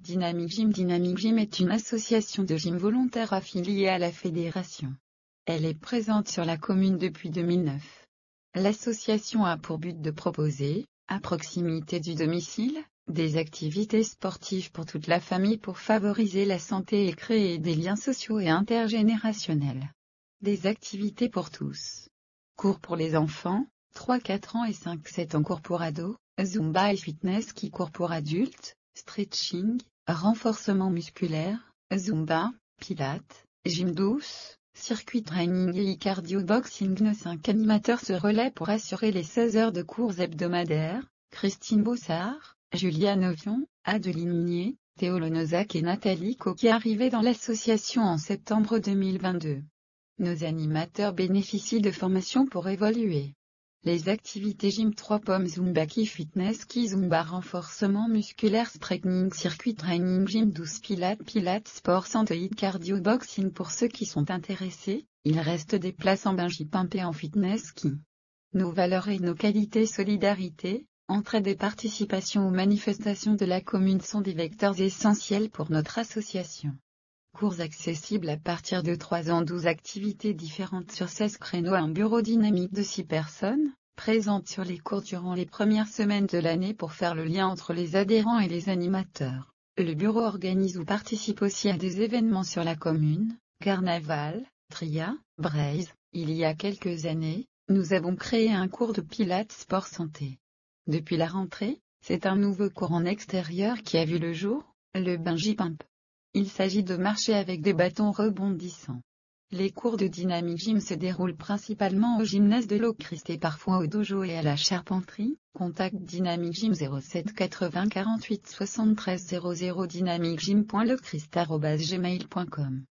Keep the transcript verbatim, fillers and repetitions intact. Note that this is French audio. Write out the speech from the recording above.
Dynamic Gym Dynamic Gym est une association de gym volontaires affiliée à la fédération. Elle est présente sur la commune depuis deux mille neuf. L'association a pour but de proposer, à proximité du domicile, des activités sportives pour toute la famille pour favoriser la santé et créer des liens sociaux et intergénérationnels. Des activités pour tous. Cours pour les enfants, trois quatre ans et cinq sept ans. Cours pour ados, Zumba et fitness qui cours pour adultes, stretching, renforcement musculaire, Zumba, pilates, gym douce, circuit training et cardio boxing. Nos cinq animateurs se relaient pour assurer les seize heures de cours hebdomadaires, Christine Bossard, Julia Novion, Adeline Minier, Théo Lonozac et Nathalie Coquet arrivés dans l'association en septembre deux mille vingt-deux. Nos animateurs bénéficient de formations pour évoluer. Les activités gym trois pommes Zumba qui fitness qui Zumba renforcement musculaire stretching circuit training gym douce pilates pilates sport santé cardio boxing. Pour ceux qui sont intéressés, il reste des places en bungee pump et en fitness ski. Nos valeurs et nos qualités solidarité, entraide et participation aux manifestations de la commune sont des vecteurs essentiels pour notre association. Cours accessibles à partir de trois ans. douze activités différentes sur seize créneaux. Un bureau dynamique de six personnes, présentes sur les cours durant les premières semaines de l'année pour faire le lien entre les adhérents et les animateurs. Le bureau organise ou participe aussi à des événements sur la commune, Carnaval, Tria, Braise. Il y a quelques années, nous avons créé un cours de pilates sport santé. Depuis la rentrée, c'est un nouveau cours en extérieur qui a vu le jour, le bungee pump. Il s'agit de marcher avec des bâtons rebondissants. Les cours de Dynamic Gym se déroulent principalement au gymnase de l'Eau-Christ et parfois au dojo et à la charpenterie. Contact Dynamic Gym zéro sept quatre-vingts quarante-huit soixante-treize zéro zéro dynamic gym point lechrist arobase gmail point com